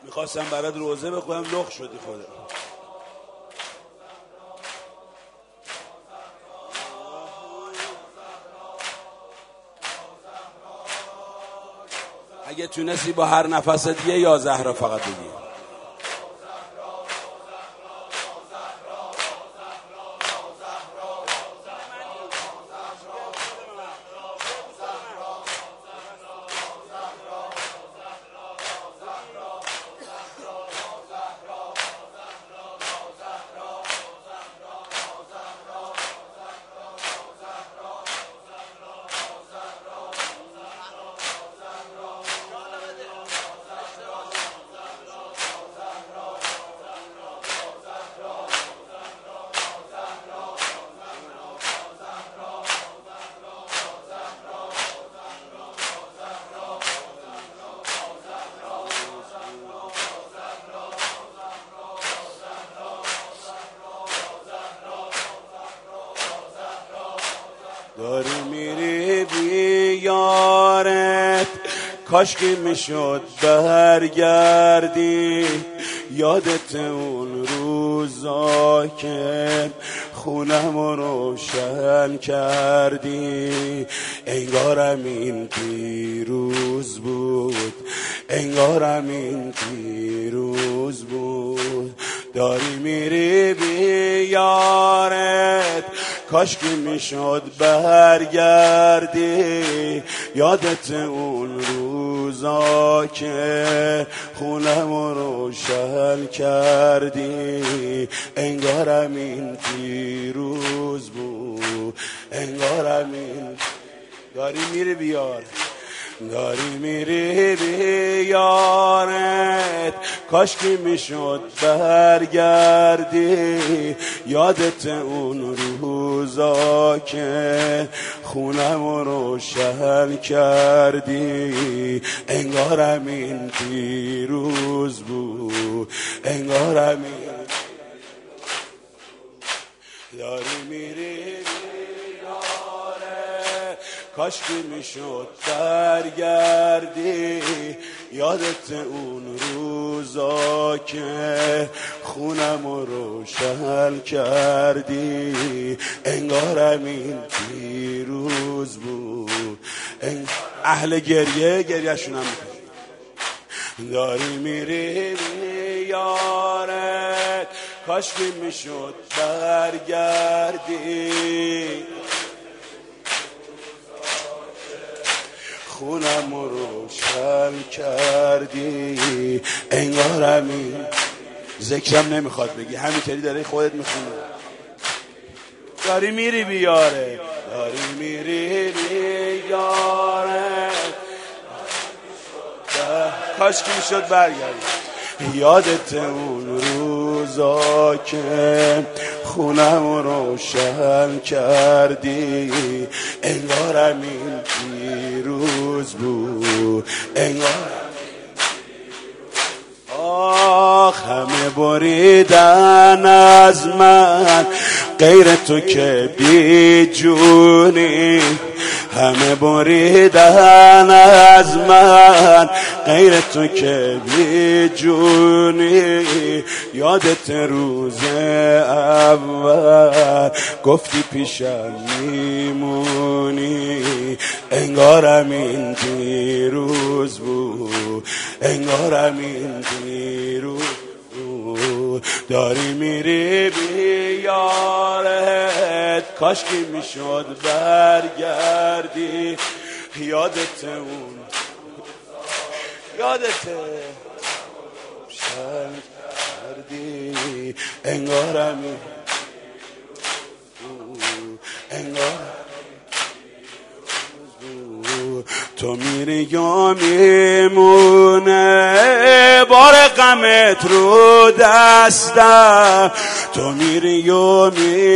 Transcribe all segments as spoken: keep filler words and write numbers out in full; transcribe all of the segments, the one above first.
میخواستم برات روزه بخونم لخ شدی خودت. اگه تونستی با هر نفست یه یا زهرا فقط بگی. داری میری بیارت کاش که میشد برگردی، یادت اون روزا که خونم رو روشن کردی. انگارم این دیروز بود، انگارم این دیروز بود. داری میری بیارت کاش که میشد برگردی، یادت اون روزا که خونم رو روشن کردی. انگارم این دیروز بود، انگارم این. داری میری بیار، داری میری بیارت کاش که میشد برگردی، یادت اون روزا که خونم رو روشن کردی. انگارم این دیروز بود، انگارم این. داری میری کاش که میشد برگردی، یادت اون روزا که خونم رو روشن کردی. انگارم این دیروز بود. اهل گریه گریهشون هم میکنی. داری میری بیارت کاش که میشد برگردی، خونم رو روشن کردی. انگارم این. ذکرم نمیخواد بگی، همینطوری داره خودت میخونی. داری میری بیاره، داری میری بیاره کاش که میشد برگردی، یادت اون روزا که خونم رو روشن کردی. انگارم این دیروز بود، انگارم. آخ همه بریدن از من غیر تو که بی جونی، همه بریدن از من غیر تو که بی جونی. یادت روز اول گفتی پیشم میمونی. انگارم این دیروز بود، انگارم این دیروز بود. داری میری بیارت کاش که میشد برگردی، یادت اون، یادت روشن کردی. انگارم این، انگارم تو میری یا میمونه بار غمت رو دستم، تو میری یا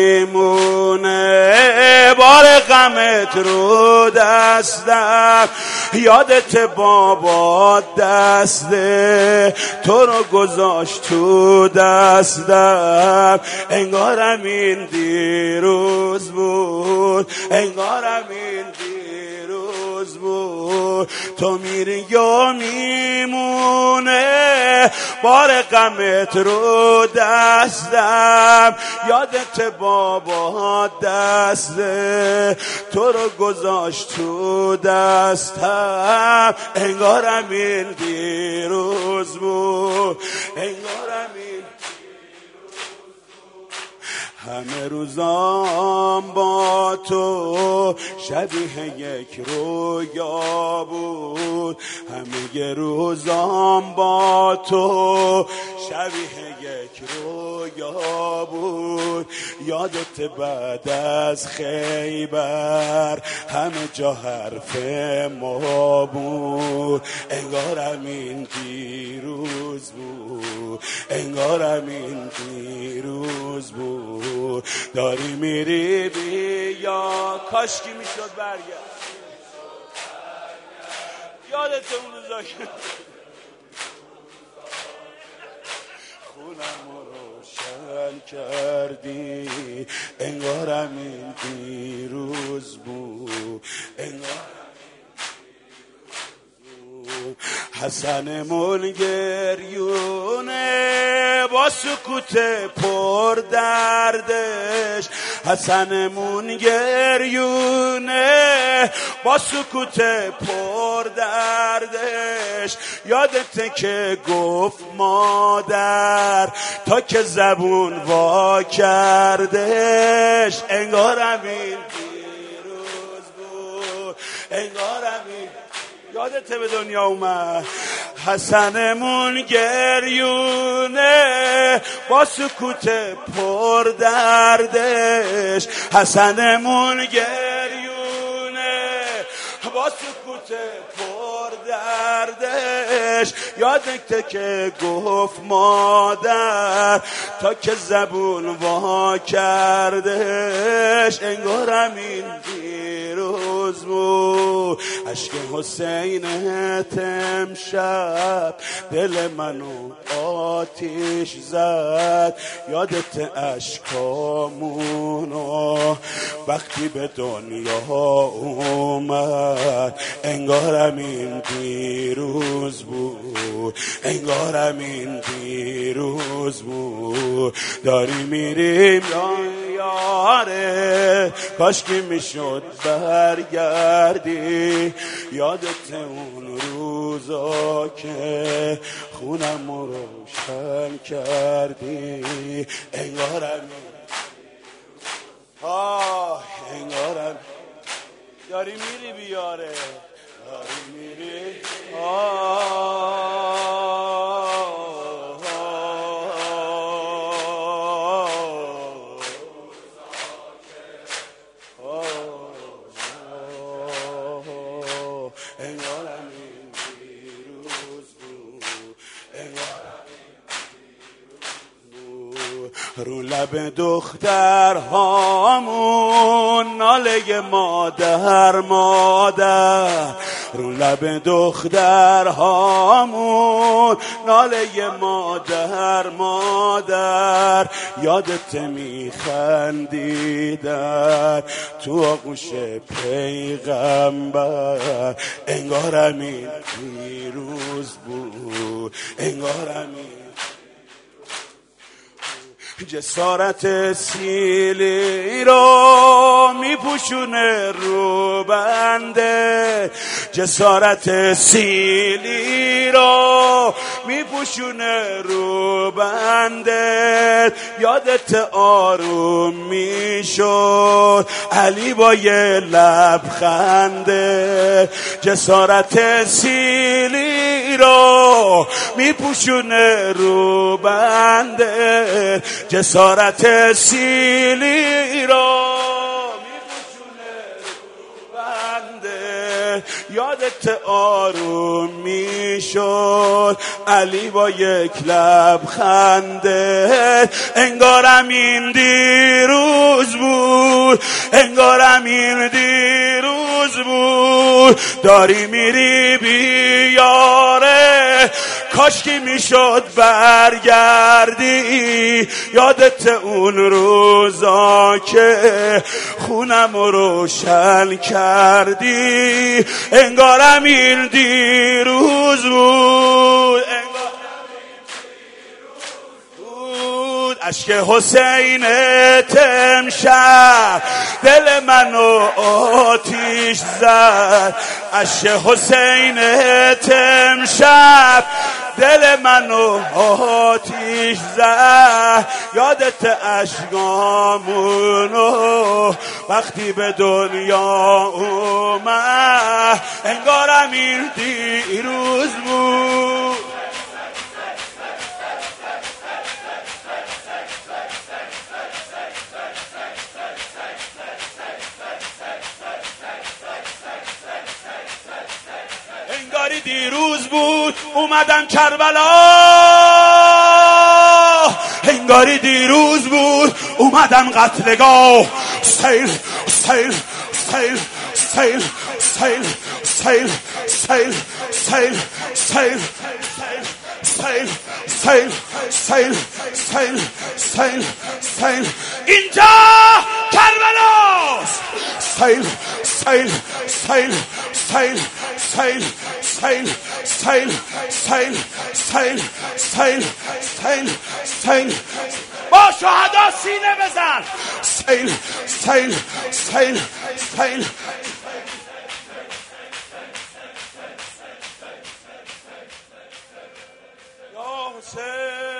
میمونه بار غمت رو دستم. یادت بابا دسته تو رو گذاشت تو دستم. انگارم این دیروز بود، انگارم این دیروز بود. بود. تو میری یا میمونه بار غمت رو دستم. یادت بابا دسته تو رو گذاشت تو دستم. انگارم این دیروز بود، انگارم این همه روزام با تو شبیه یک رویا بود. همه روزام با تو شبیه یک رویا بود. یادت بعد از خیبر همه جا حرف ما بود. انگارم این دیروز بود، انگارم این دیروز بود. داری میری بیا کاشکی میشد برگرد. یادت اون روزا که خونم رو روشن کردی. انگارم این دیروز بود، انگارم حسن ملگریونه با سکوت پر دردش. حسن ملگریونه با سکوت پر دردش. یادت که گفت مادر تا که زبون وا کردش. انگارم این دیروز بود، انگارم این یادت به دنیا اومد. حسنمون گریونه با سکوت پر دردش. حسنمون گریونه با سکوت پر دردش. یادت که گفت مادر تا که زبون وا کردش. انگارم این دیروز بود. عشق حسینت امشب دل منو آتیش زد. یادت عشقامونو وقتی به دنیا اومد. انگارم این دیروز بود، انگارم این دیروز بود. داری میریم یاره کاشکی میشد برگردی. یادت اون روزا که خونم رو روشن کردی. انگارم آه انگارم داری میری بیاره، داری میری آه رو لب دختر هامون ناله مادر مادر. رو لب دختر هامون ناله مادر مادر. یادت میخندیدن تو آغوش پیغمبر. انگارم این دیروز بود، انگارم این جسارت سیلی رو میپوشونه رو بنده. جسارت سیلی رو میپوشونه رو بنده. یادت آروم میشد علی با یه لبخنده. جسارت سیلی رو میپوشونه رو بنده. جسارت سیلی رو میپوشونه رو بنده. یادت آروم میشد علی با یک لبخنده. انگارم این دیروز بود، انگارم این دیروز بود. داری میری بیاره کاشکی میشد برگردی، یادت اون روزا که خونم رو روشن کردی، انگارم این دیروز بود، اشک حسین امشب دل منو آتیش زد، اشک حسین امشب دل منو آتیش زد، یادت اشکامونو وقتی به دنیا اومد، انگارم این دیروز بود. انگاری دیروز بود اومدم کربلا، انگاری دیروز بود اومدم قتلگاه، سیل سیل سیل سیل سیل سیل سیل سیل سیل سیل سیل سیل سیل سیل سیل اینجا کربلاست، سیل سیل سیل سیل سیل سیل سیل سیل سیل سیل سیل سیل با شهدا سینه بزن، سیل سیل سیل سیل یا حسین.